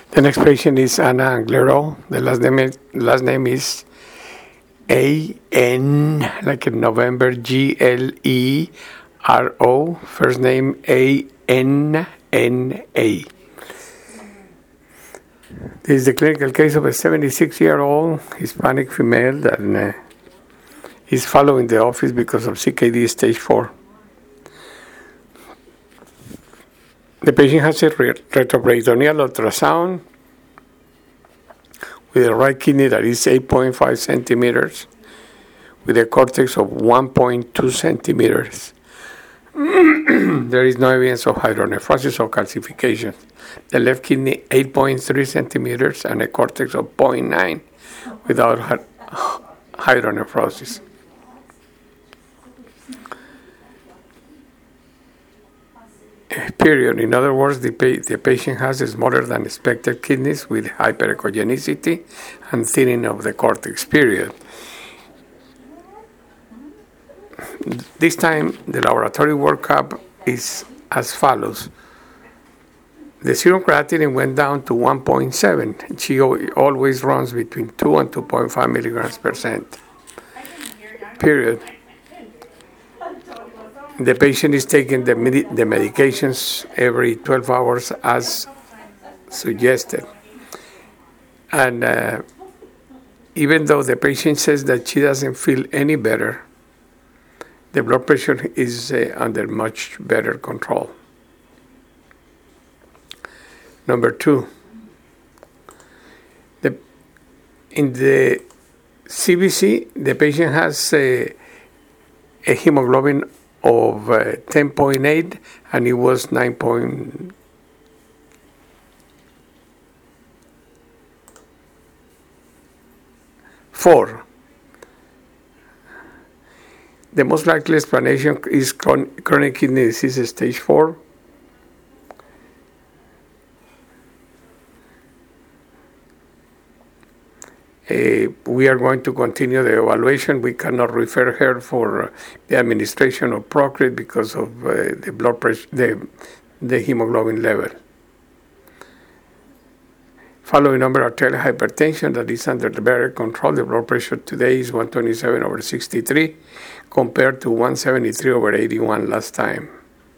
The next patient is Ana Anglero. The last name is A-N, like in November, G-L-E-R-O. First name A-N-N-A. This is the clinical case of a 76-year-old Hispanic female that is following the office because of CKD stage 4. The patient has a retroperitoneal ultrasound with a right kidney that is 8.5 centimeters with a cortex of 1.2 centimeters. There is no evidence of hydronephrosis or calcification. The left kidney 8.3 centimeters and a cortex of 0.9 without hydronephrosis. Period. In other words, the patient has smaller than expected kidneys with hyperechogenicity and thinning of the cortex. Period. This time, the laboratory workup is as follows. The serum creatinine went down to 1.7. She always runs between 2 and 2.5 milligrams per cent. Period. The patient is taking the medications every 12 hours as suggested. And even though the patient says that she doesn't feel any better, the blood pressure is under much better control. Number 2, in the CBC, the patient has a hemoglobin of 10.8 and it was 9.4. The most likely explanation is chronic kidney disease stage 4. We are going to continue the evaluation. We cannot refer her for the administration of Procrit because of the blood pressure, the hemoglobin level. Following number arterial hypertension that is under better control. The blood pressure today is 127/63 compared to 173/81 last time.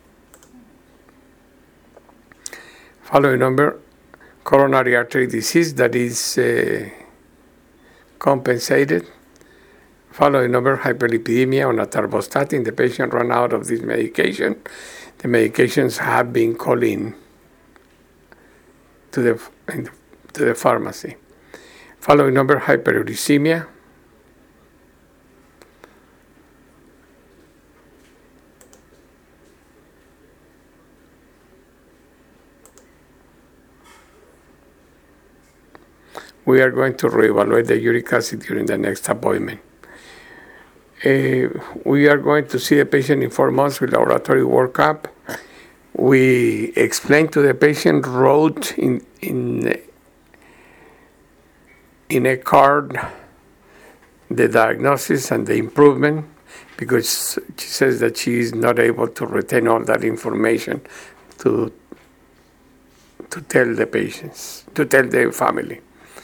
Following number coronary artery disease that is compensated. Following number hyperlipidemia on atorvastatin. The patient ran out of this medication. The medications have been called in to the pharmacy. Following number hyperuricemia. We are going to reevaluate the uric acid during the next appointment. We are going to see the patient in 4 months with laboratory workup. We explained to the patient, wrote in a card the diagnosis and the improvement because she says that she is not able to retain all that information to tell the patients, to tell the family.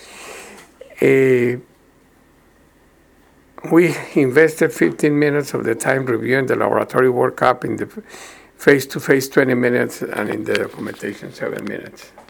We invested 15 minutes of the time reviewing the laboratory workup, in the face-to-face 20 minutes, and in the documentation 7 minutes.